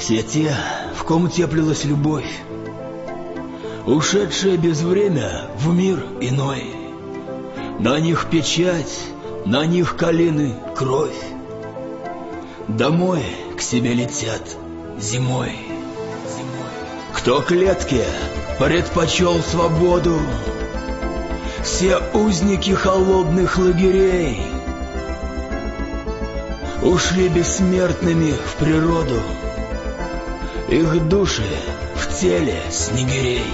Все те, в ком теплилась любовь, ушедшая без время в мир иной. На них печать, на них калины кровь. Домой к себе летят зимой. Кто клетке предпочел свободу, все узники холодных лагерей ушли бессмертными в природу, их души в теле снегирей.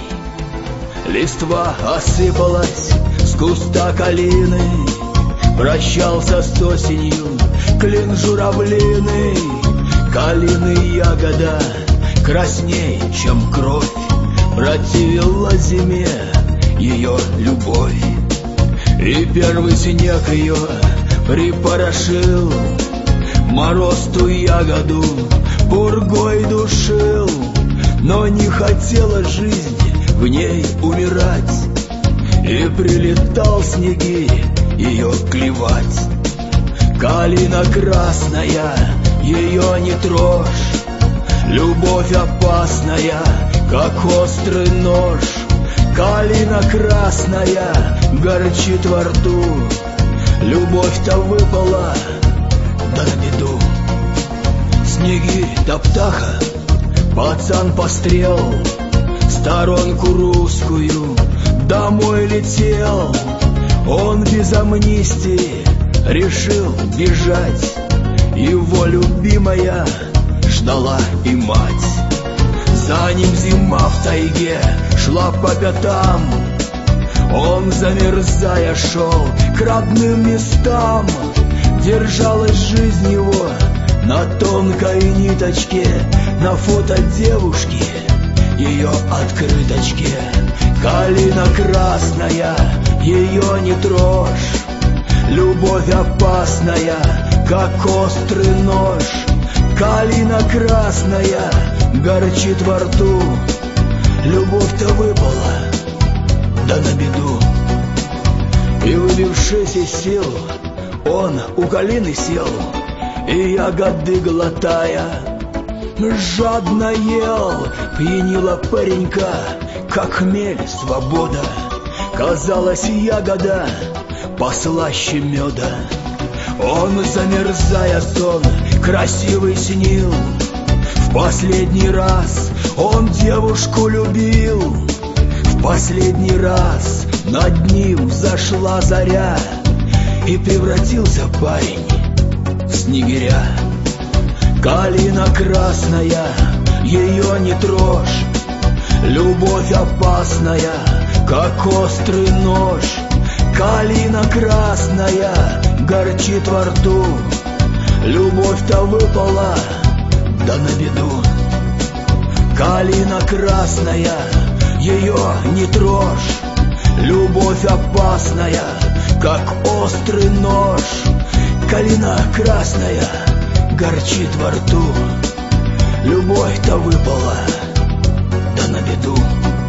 Листва осыпалась с куста калины, прощался с осенью клин журавлиный. Калины ягода красней, чем кровь, противила зиме ее любовь. И первый снег ее припорошил, мороз ту ягоду пургой душил. Но не хотела жизнь в ней умирать, и прилетал снегирь ее клевать. Калина красная, ее не трожь, любовь опасная, как острый нож. Калина красная горчит во рту, любовь-то выпала, да на беду. Снегирь-то птаха, пацан пострел, сторонку русскую домой летел. Он без амнистии решил бежать, его любимая ждала и мать. За ним зима в тайге шла по пятам, он, замерзая, шел к родным местам. Держалась жизнь его на тонкой ниточке, на фото девушки ее открыточке. Калина красная, ее не трожь, любовь опасная, как острый нож. Калина красная горчит во рту, любовь-то выпала, да на беду. И выбившись из сил, он у калины сел, и ягоды глотая жадно ел. Пьянила паренька, как хмель, свобода. Казалась ягода послаще меда. Он, замерзая, сон красивый снил. В последний раз он девушку любил. В последний раз над ним зашла заря, и превратился парень в снегиря. Калина красная, ее не трожь, любовь опасная, как острый нож. Калина красная горчит во рту, любовь-то выпала, да на беду. Калина красная, ее не трожь, любовь опасная, как острый нож. Калина красная горчит во рту, любовь-то выпала, да на беду.